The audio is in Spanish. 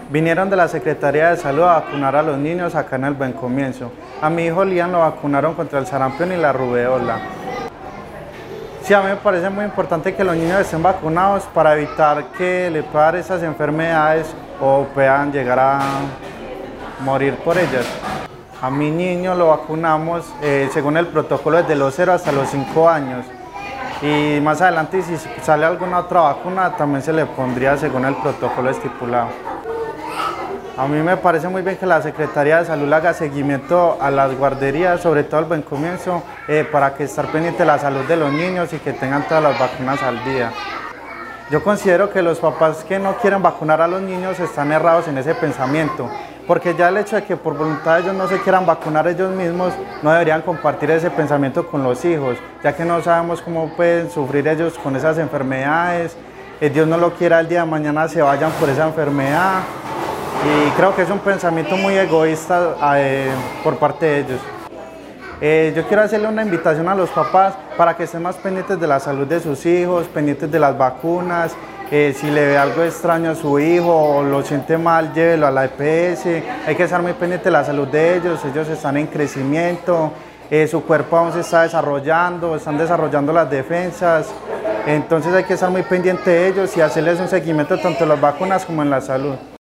Vinieron de la Secretaría de Salud a vacunar a los niños acá en el Buen Comienzo. A mi hijo Liam lo vacunaron contra el sarampión y la rubéola. Sí, a mí me parece muy importante que los niños estén vacunados para evitar que le puedan dar esas enfermedades o puedan llegar a morir por ellas. A mi niño lo vacunamos según el protocolo desde los 0 hasta los 5 años. Y más adelante, si sale alguna otra vacuna, también se le pondría según el protocolo estipulado. A mí me parece muy bien que la Secretaría de Salud le haga seguimiento a las guarderías, sobre todo el Buen Comienzo, para que estar pendiente de la salud de los niños y que tengan todas las vacunas al día. Yo considero que los papás que no quieren vacunar a los niños están errados en ese pensamiento, porque ya el hecho de que por voluntad de ellos no se quieran vacunar ellos mismos, no deberían compartir ese pensamiento con los hijos, ya que no sabemos cómo pueden sufrir ellos con esas enfermedades. Dios no lo quiera, el día de mañana se vayan por esa enfermedad. Y creo que es un pensamiento muy egoísta por parte de ellos. Yo quiero hacerle una invitación a los papás para que estén más pendientes de la salud de sus hijos, pendientes de las vacunas. Si le ve algo extraño a su hijo o lo siente mal, llévelo a la EPS. Hay que estar muy pendiente de la salud de ellos están en crecimiento, su cuerpo aún se está desarrollando, están desarrollando las defensas. Entonces hay que estar muy pendiente de ellos y hacerles un seguimiento tanto en las vacunas como en la salud.